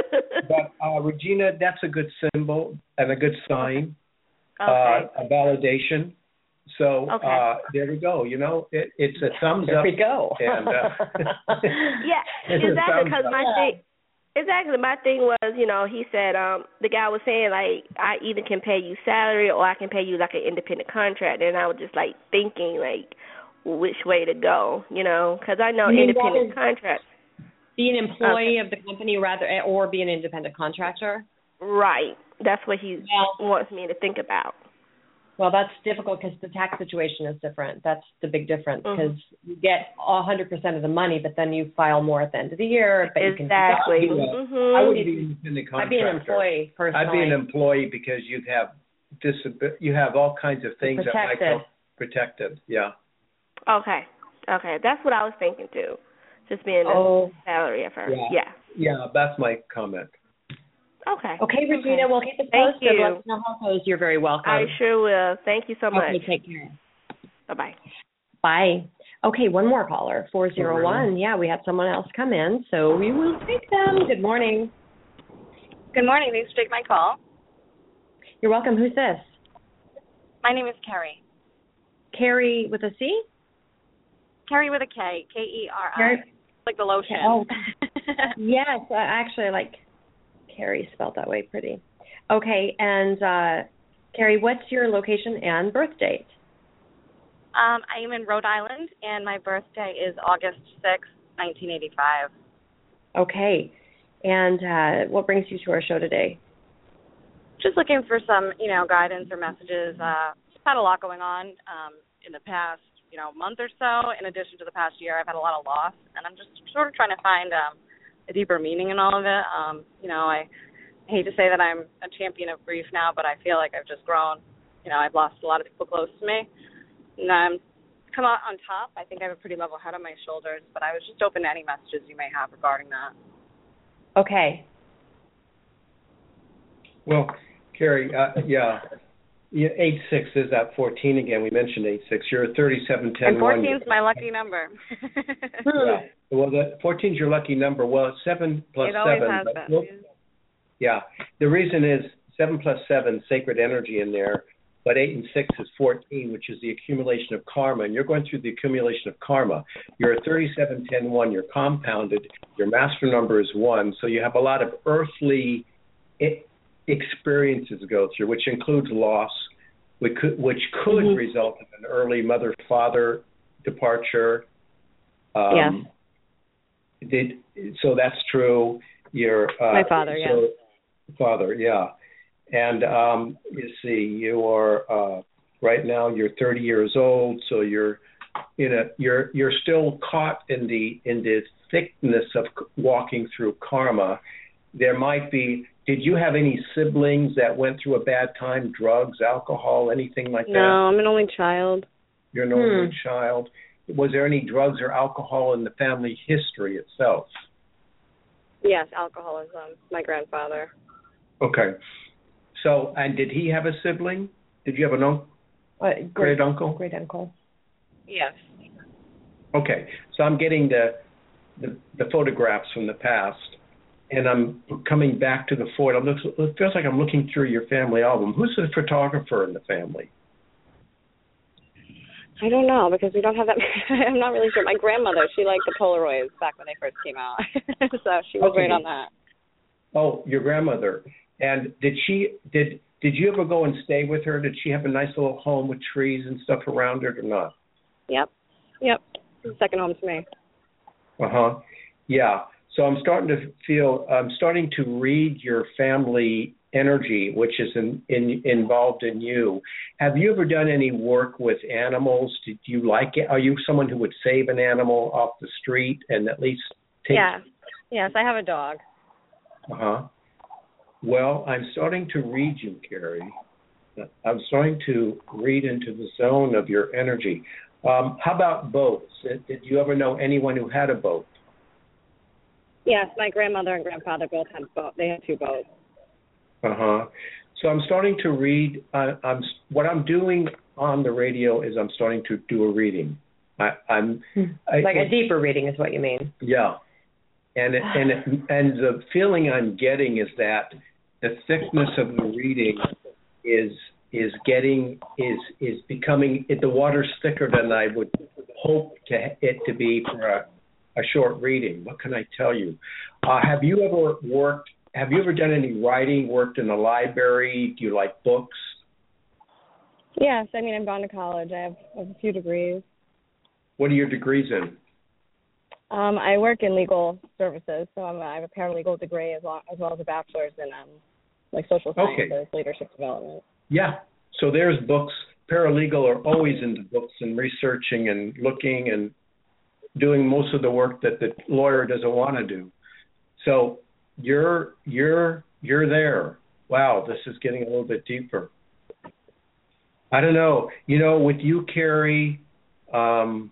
S2: but uh, Regina, that's a good symbol and a good sign,
S6: okay.
S2: uh, a validation. So
S6: okay.
S2: uh, there we go. You know, it, it's a thumbs
S1: there
S2: up.
S1: There we go.
S2: And, uh,
S6: yeah, exactly. Because my thing, exactly, my thing was, you know, he said um, the guy was saying like I either can pay you salary or I can pay you like an independent contract, and I was just like thinking like which way to go, you know, because I know
S1: you
S6: independent contracts.
S1: Be an employee okay. of the company rather, or be an independent contractor.
S6: Right. That's what he
S1: well,
S6: wants me to think about.
S1: Well, that's difficult because the tax situation is different. That's the big difference because
S6: mm-hmm.
S1: you get one hundred percent of the money, but then you file more at the end of the year. But
S6: exactly.
S1: You can
S6: mm-hmm.
S2: I would be an independent contractor.
S1: I'd be an employee personally.
S2: I'd be an employee because you have disab- you have all kinds of things
S1: protected.
S2: that might help protected. Yeah.
S6: Okay. Okay. That's what I was thinking too. Just being
S1: oh.
S6: a salary at first.
S2: Yeah.
S6: Yeah.
S2: Yeah, that's my comment.
S6: Okay.
S1: Okay, Regina,
S6: okay.
S1: we'll keep the
S6: Thank
S1: posted.
S6: you.
S1: Let us know how it goes. You're very welcome.
S6: I sure will. Thank you so much.
S1: Okay, take care.
S6: Bye-bye.
S1: Bye. Okay, one more caller, four oh one.
S2: Oh, really?
S1: Yeah, we had someone else come in, so we will take them. Good morning.
S7: Good morning. Thanks for taking my call.
S1: You're welcome. Who's this?
S7: My name is Carrie.
S1: Carrie with a C?
S7: Carrie with a K. K E R I.
S1: Carrie?
S7: Like the lotion.
S1: Oh. Yes, uh, actually, I like Carrie spelled that way pretty. Okay, and uh, Carrie, what's your location and birth date?
S7: Um, I am in Rhode Island, and my birthday is August sixth, nineteen eighty-five.
S1: Okay, and uh, what brings you to our show today?
S7: Just looking for some, you know, guidance or messages. Uh, just had a lot going on um, in the past, you know, month or so. In addition to the past year, I've had a lot of loss, and I'm just sort of trying to find um, a deeper meaning in all of it. Um, you know, I hate to say that I'm a champion of grief now, but I feel like I've just grown. You know, I've lost a lot of people close to me. And I'm come out on top. I think I have a pretty level head on my shoulders, but I was just open to any messages you may have regarding that.
S1: Okay.
S2: Well, Carrie, uh, yeah, yeah, eight six is that fourteen again. We mentioned eight six. You're a thirty-seven ten.
S7: And fourteen is my lucky number.
S2: Yeah. Well, the fourteen is your lucky number. Well, it's seven plus
S7: it always
S2: seven.
S7: has
S2: but
S7: been.
S2: We'll, yeah. The reason is seven plus seven, sacred energy in there. But eight and six is fourteen, which is the accumulation of karma. And you're going through the accumulation of karma. You're a thirty-seven ten one. You're compounded. Your master number is one. So you have a lot of earthly experiences to go through, which includes loss, which could, which could mm-hmm. result in an early mother-father departure. Um,
S1: yes.
S2: Did, so that's true. Your uh,
S7: My father,
S2: so,
S7: yeah.
S2: Father, yeah. And um, you see, you are uh, right now. You're thirty years old, so you're in a you're you're still caught in the in the thickness of walking through karma. There might be. Did you have any siblings that went through a bad time? Drugs, alcohol, anything like that?
S7: No, I'm an only child.
S2: You're an only hmm. child. Was there any drugs or alcohol in the family history itself?
S7: Yes, alcoholism. My grandfather.
S2: Okay. So, and did he have a sibling? Did you have an uncle?
S1: Uh, great,
S2: great uncle?
S1: Great uncle.
S7: Yes.
S2: Okay. So I'm getting the, the the photographs from the past, and I'm coming back to the fort. I'm look, it feels like I'm looking through your family album. Who's the photographer in the family?
S7: I don't know, because we don't have that. I'm not really sure. My grandmother, she liked the Polaroids back when they first came out, so she was
S2: okay.
S7: right on that.
S2: Oh, your grandmother. And did she did did you ever go and stay with her? Did she have a nice little home with trees and stuff around it or not?
S7: Yep. Yep. Second home to me.
S2: Uh-huh. Yeah. So I'm starting to feel I'm starting to read your family energy, which is in, in, involved in you. Have you ever done any work with animals? Did you like it? Are you someone who would save an animal off the street and at least take
S7: Yeah. Yes, I have a dog.
S2: Uh-huh. Well, I'm starting to read you, Carrie. I'm starting to read into the zone of your energy. Um, how about boats? Did you ever know anyone who had a boat?
S7: Yes, my grandmother and grandfather both had boat. They had two boats.
S2: Uh-huh. So I'm starting to read. Uh, I'm what I'm doing on the radio is I'm starting to do a reading. I, I'm
S1: like
S2: I,
S1: a deeper reading is what you mean.
S2: Yeah. And it, and it, and the feeling I'm getting is that the thickness of the reading is is getting is is becoming it, the water's thicker than I would hope to it to be for a, a short reading. What can I tell you? Uh, have you ever worked? Have you ever done any writing? Worked in a library? Do you like books?
S7: Yes, I mean I've gone to college. I have, I have a few degrees.
S2: What are your degrees in?
S7: Um, I work in legal services, so I'm a, I have a paralegal degree as well as, well as a bachelor's in um, like social sciences,
S2: okay.
S7: leadership development.
S2: Yeah. So there's books. Paralegal are always into books and researching and looking and doing most of the work that the lawyer doesn't want to do. So you're you're you're there. Wow, this is getting a little bit deeper. I don't know. You know, with you, Carrie, um,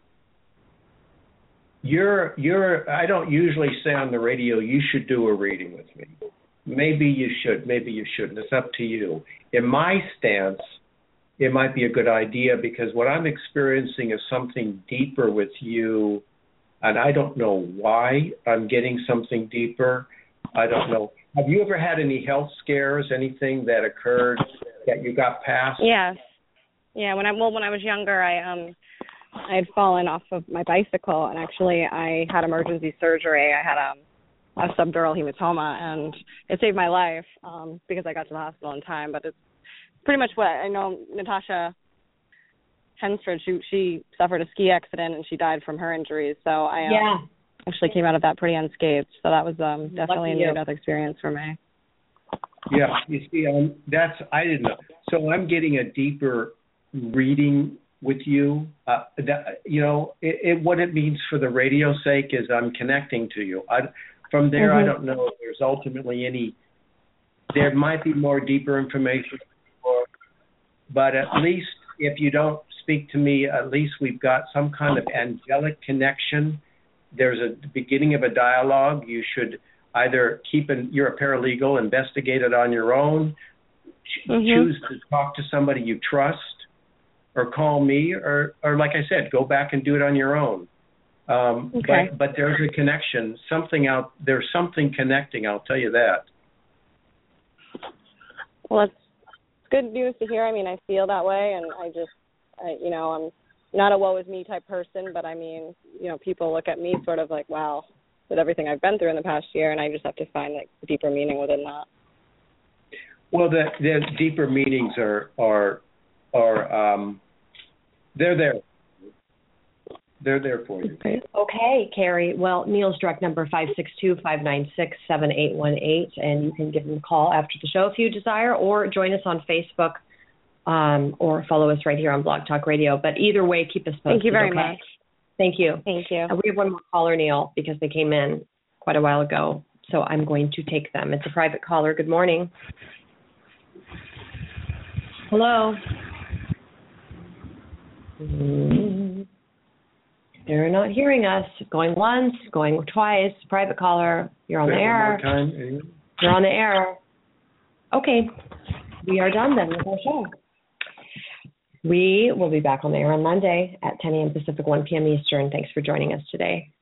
S2: you're you're. I don't usually say on the radio you should do a reading with me. Maybe you should. Maybe you shouldn't. It's up to you. In my stance, it might be a good idea, because what I'm experiencing is something deeper with you, and I don't know why I'm getting something deeper. I don't know. Have you ever had any health scares, anything that occurred that you got past?
S7: Yes. Yeah, when I well when I was younger, I um I had fallen off of my bicycle, and actually I had emergency surgery. I had um, a subdural hematoma, and it saved my life um, because I got to the hospital in time. But it's pretty much what I know. Natasha Hensford, she she suffered a ski accident and she died from her injuries. So I um,
S1: yeah.
S7: actually came out of that pretty unscathed. So that was um, definitely a near-death experience for me.
S2: Yeah, you see, um, that's I didn't know. So I'm getting a deeper reading with you. Uh, that, you know, it, it, what it means for the radio's sake is I'm connecting to you. I, from there, mm-hmm. I don't know if there's ultimately any. There might be more deeper information, or, but at least if you don't speak to me, at least we've got some kind of angelic connection. There's a beginning of a dialogue. You should either keep an, you're a paralegal, investigate it on your own, ch- mm-hmm. choose to talk to somebody you trust, or call me, or, or like I said, go back and do it on your own. Um,
S7: okay.
S2: But, but there's a connection, something out, there's something connecting, I'll tell you that.
S7: Well, it's good news to hear. I mean, I feel that way, and I just, I, you know, I'm not a woe is me type person, but I mean, you know, people look at me sort of like, wow, with everything I've been through in the past year, and I just have to find like the deeper meaning within that.
S2: Well, the, the deeper meanings are, are, are, um, they're there. They're there for you.
S1: Okay, okay, Carrie. Well, Neil's direct number five six two, five nine six, seven eight one eight, and you can give him a call after the show if you desire, or join us on Facebook, um, or follow us right here on Blog Talk Radio. But either way, keep us posted.
S7: Thank you very
S1: okay?
S7: much.
S1: Thank you.
S7: Thank you.
S1: Uh, we have one more caller, Neil, because they came in quite a while ago, so I'm going to take them. It's a private caller. Good morning. Hello. Mm-hmm. They're not hearing us. Going once, going twice. Private caller. You're on the air.
S2: One more time.
S1: You're on the air. Okay. We are done then with our show. We will be back on the air on Monday at ten a.m. Pacific, one p.m. Eastern. Thanks for joining us today.